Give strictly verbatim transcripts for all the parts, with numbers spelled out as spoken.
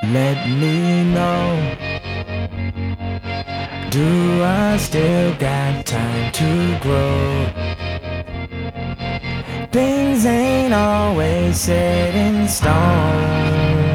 Let me know. Do I still got time to grow? Things ain't always set in stone.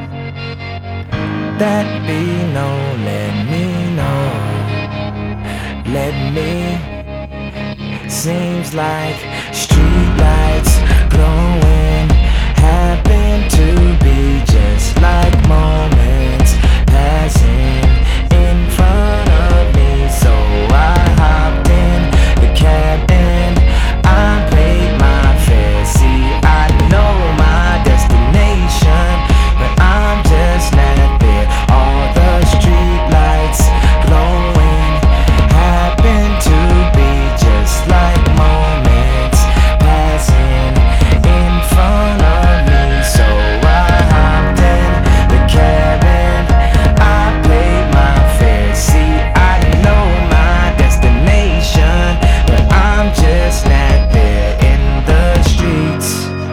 That be no, let me know. Let me. Seems like streetlights glowing happen to be just like moments passing in front of me. So I hopped in the cab and I paid my fare. See, I know my destination, but I'm just not there. All the streetlights glowing happen to be just like moments passing in front of me. So I hopped in the cab and I paid my fare. See, I know my destination, but I'm just not there in the streets.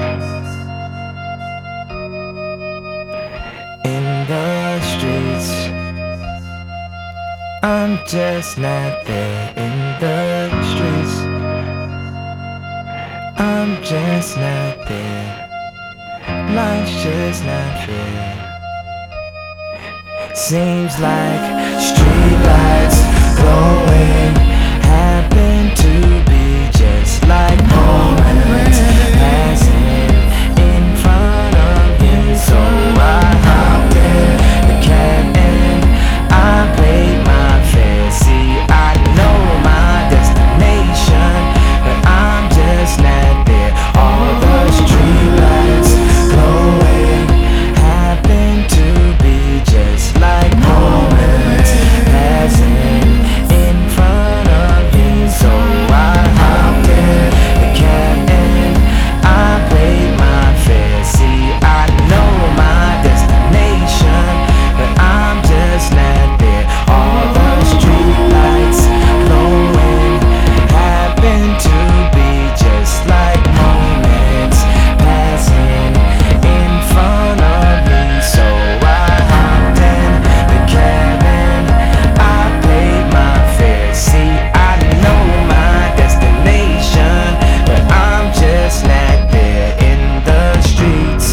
In the streets, I'm just not there in the streets. I'm just not there. Life's just not fair. Seems like streetlights glowing happen to be just like moments passing in front of you. So I hopped in the cab and I paid my fare. See, I know my destination, but I'm just not there. All the streetlights glowing happen to be just like moments passing in front of you. So I hopped in the cab and I paid my fare. See, I know my destination, but I'm just not there. All the streetlights glowing happen to be just like moments passing in front of me. So I hopped in the cab and I paid my fare. See, I know my destination, but I'm just not there in the streets.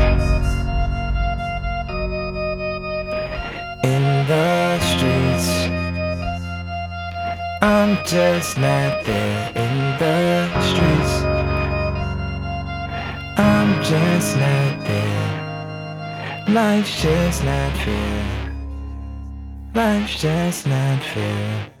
In the streets, I'm just not there in the streets. I'm just not there. Life's just not fair. Life's just not fair.